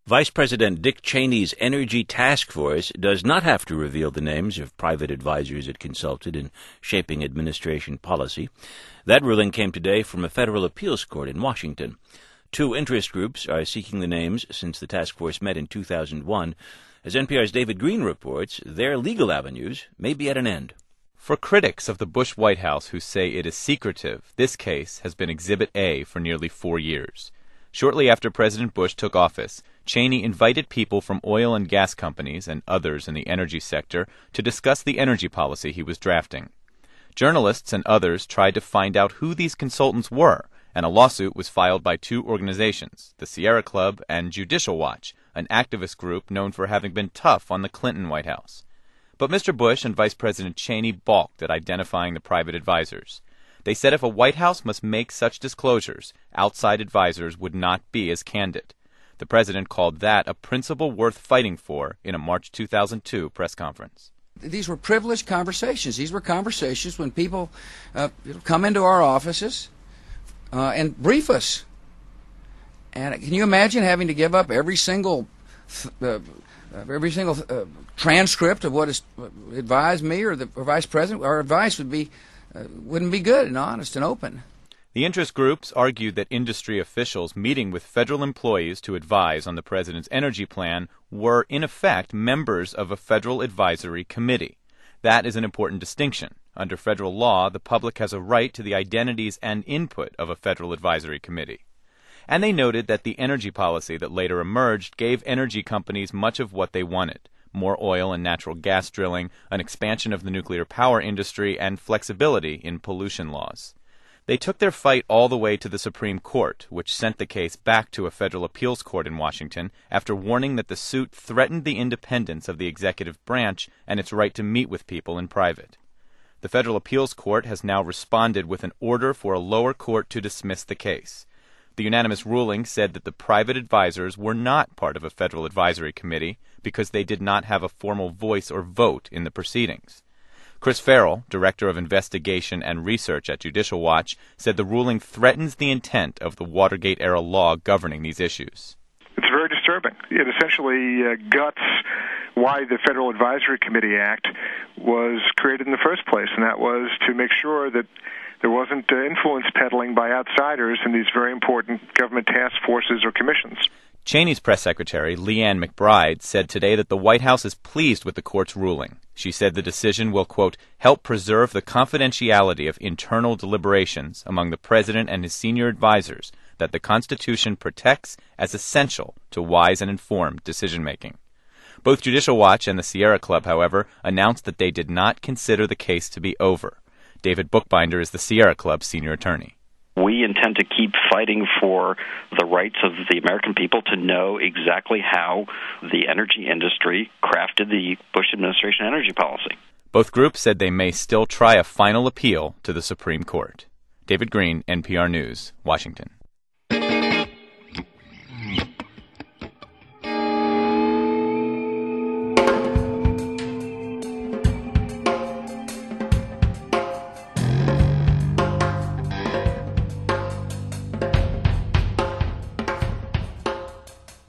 Vice President Dick Cheney's Energy Task Force does not have to reveal the names of private advisors it consulted in shaping administration policy. That ruling came today from a federal appeals court in Washington. Two interest groups are seeking the names since the task force met in 2001. As NPR's David Green reports, their legal avenues may be at an end. For critics of the Bush White House who say it is secretive, this case has been Exhibit A for nearly 4 years. Shortly after President Bush took office, Cheney invited people from oil and gas companies and others in the energy sector to discuss the energy policy he was drafting. Journalists and others tried to find out who these consultants were, and a lawsuit was filed by two organizations, the Sierra Club and Judicial Watch, an activist group known for having been tough on the Clinton White House. But Mr. Bush and Vice President Cheney balked at identifying the private advisors. They said if a White House must make such disclosures, outside advisors would not be as candid. The president called that a principle worth fighting for in a March 2002 press conference. These were privileged conversations. These were conversations when people come into our offices and brief us. And can you imagine having to give up every single transcript of what is advised me or the vice president? Our advice wouldn't be good and honest and open. The interest groups argued that industry officials meeting with federal employees to advise on the president's energy plan were, in effect, members of a federal advisory committee. That is an important distinction. Under federal law, the public has a right to the identities and input of a federal advisory committee. And they noted that the energy policy that later emerged gave energy companies much of what they wanted: more oil and natural gas drilling, an expansion of the nuclear power industry, and flexibility in pollution laws. They took their fight all the way to the Supreme Court, which sent the case back to a federal appeals court in Washington after warning that the suit threatened the independence of the executive branch and its right to meet with people in private. The federal appeals court has now responded with an order for a lower court to dismiss the case. The unanimous ruling said that the private advisors were not part of a federal advisory committee because they did not have a formal voice or vote in the proceedings. Chris Farrell, Director of Investigation and Research at Judicial Watch, said the ruling threatens the intent of the Watergate-era law governing these issues. It's very disturbing. It essentially guts why the Federal Advisory Committee Act was created in the first place, and that was to make sure that there wasn't influence peddling by outsiders in these very important government task forces or commissions. Cheney's press secretary, Leanne McBride, said today that the White House is pleased with the court's ruling. She said the decision will, quote, help preserve the confidentiality of internal deliberations among the president and his senior advisors that the Constitution protects as essential to wise and informed decision-making. Both Judicial Watch and the Sierra Club, however, announced that they did not consider the case to be over. David Bookbinder is the Sierra Club's senior attorney. We intend to keep fighting for the rights of the American people to know exactly how the energy industry crafted the Bush administration energy policy. Both groups said they may still try a final appeal to the Supreme Court. David Green, NPR News, Washington.